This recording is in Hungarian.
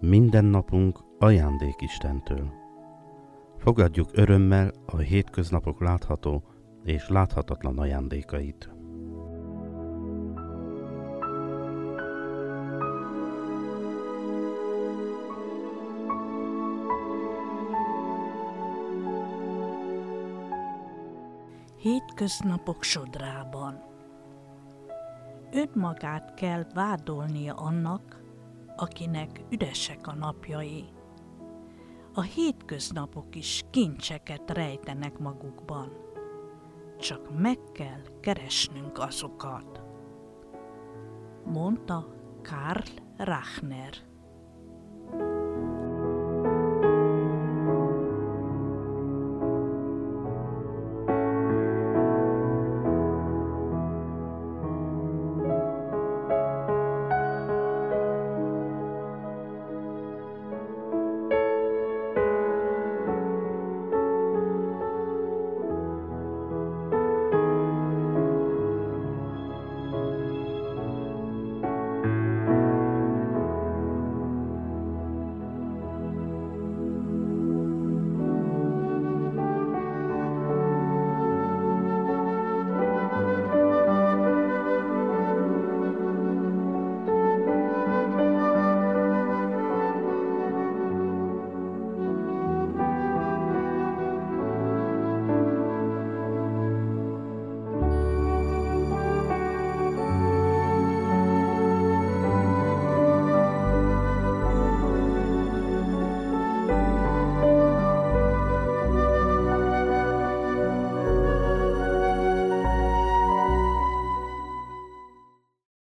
Minden napunk ajándék Istentől. Fogadjuk örömmel a hétköznapok látható és láthatatlan ajándékait. Hétköznapok sodrában. Önmagát kell vádolnia annak, akinek üresek a napjai. A hétköznapok is kincseket rejtenek magukban. Csak meg kell keresnünk azokat, mondta Karl Rahner.